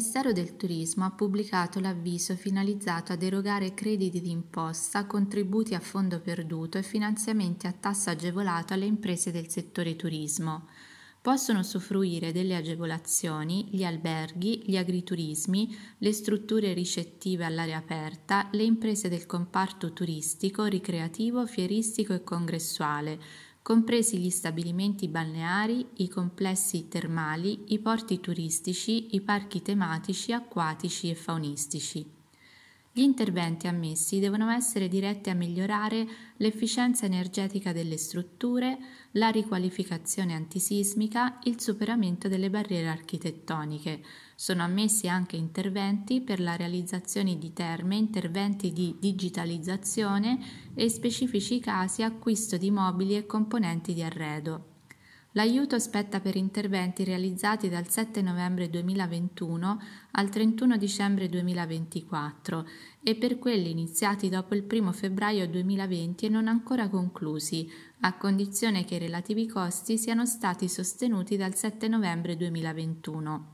Ministero del Turismo ha pubblicato l'avviso finalizzato ad erogare crediti d'imposta, contributi a fondo perduto e finanziamenti a tasso agevolato alle imprese del settore turismo. Possono usufruire delle agevolazioni gli alberghi, gli agriturismi, le strutture ricettive all'aria aperta, le imprese del comparto turistico, ricreativo, fieristico e congressuale, compresi gli stabilimenti balneari, i complessi termali, i porti turistici, i parchi tematici, acquatici e faunistici. Gli interventi ammessi devono essere diretti a migliorare l'efficienza energetica delle strutture, la riqualificazione antisismica, il superamento delle barriere architettoniche. Sono ammessi anche interventi per la realizzazione di terme, interventi di digitalizzazione e, in specifici casi, acquisto di mobili e componenti di arredo. L'aiuto spetta per interventi realizzati dal 7 novembre 2021 al 31 dicembre 2024 e per quelli iniziati dopo il 1 febbraio 2020 e non ancora conclusi, a condizione che i relativi costi siano stati sostenuti dal 7 novembre 2021.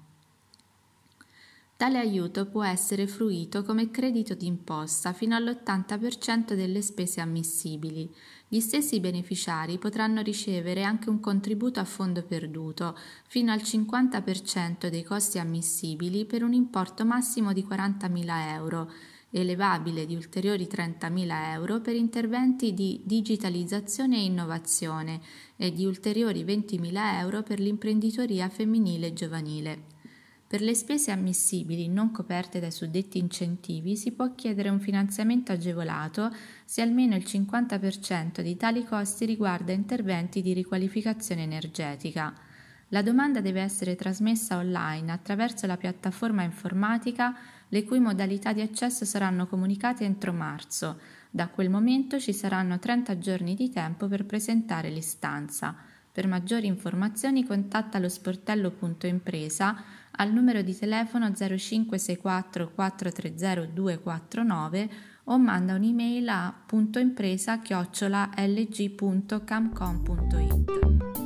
Tale aiuto può essere fruito come credito d'imposta fino all'80% delle spese ammissibili. Gli stessi beneficiari potranno ricevere anche un contributo a fondo perduto fino al 50% dei costi ammissibili per un importo massimo di 40.000 euro, elevabile di ulteriori 30.000 euro per interventi di digitalizzazione e innovazione e di ulteriori 20.000 euro per l'imprenditoria femminile e giovanile. Per le spese ammissibili non coperte dai suddetti incentivi si può chiedere un finanziamento agevolato se almeno il 50% di tali costi riguarda interventi di riqualificazione energetica. La domanda deve essere trasmessa online attraverso la piattaforma informatica, le cui modalità di accesso saranno comunicate entro marzo. Da quel momento ci saranno 30 giorni di tempo per presentare l'istanza. Per maggiori informazioni contatta lo sportello.impresa al numero di telefono 0564 430 249 o manda un'email a puntoimpresa@lg.camcom.it.